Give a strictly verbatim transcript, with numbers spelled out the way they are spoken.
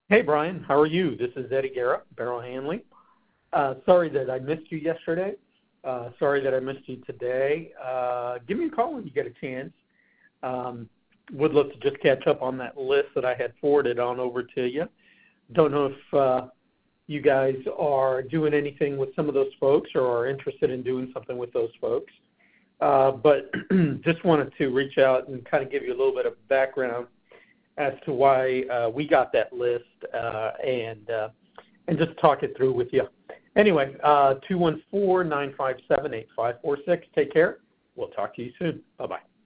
Hey, Brian. How are you? This is Eddie Garrett, Barrel Handling. Uh, sorry that I missed you yesterday. Uh, sorry that I missed you today. Uh, give me a call when you get a chance. Um, would love to just catch up on that list that I had forwarded on over to you. Don't know if uh, you guys are doing anything with some of those folks or are interested in doing something with those folks. Uh, but just wanted to reach out and kind of give you a little bit of background as to why uh, we got that list uh, and uh, and just talk it through with you. Anyway, uh, two one four, nine five seven, eight five four six. Take care. We'll talk to you soon. Bye-bye.